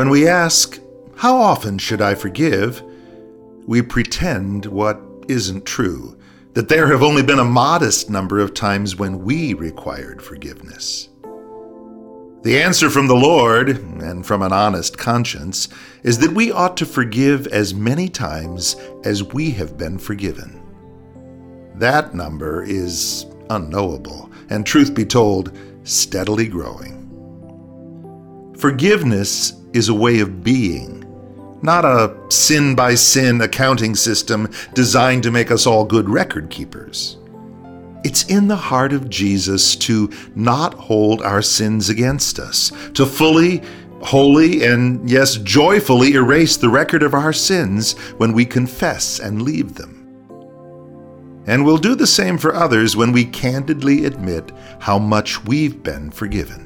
When we ask, "How often should I forgive?" we pretend what isn't true, that there have only been a modest number of times when we required forgiveness. The answer from the Lord, and from an honest conscience, is that we ought to forgive as many times as we have been forgiven. That number is unknowable, and truth be told, steadily growing. Forgiveness is a way of being, not a sin-by-sin accounting system designed to make us all good record keepers. It's in the heart of Jesus to not hold our sins against us, to fully, wholly, and yes, joyfully erase the record of our sins when we confess and leave them. And we'll do the same for others when we candidly admit how much we've been forgiven.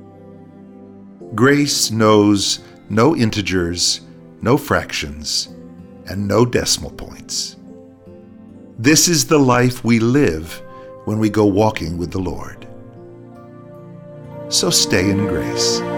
Grace knows no integers, no fractions, and no decimal points. This is the life we live when we go walking with the Lord. So stay in grace.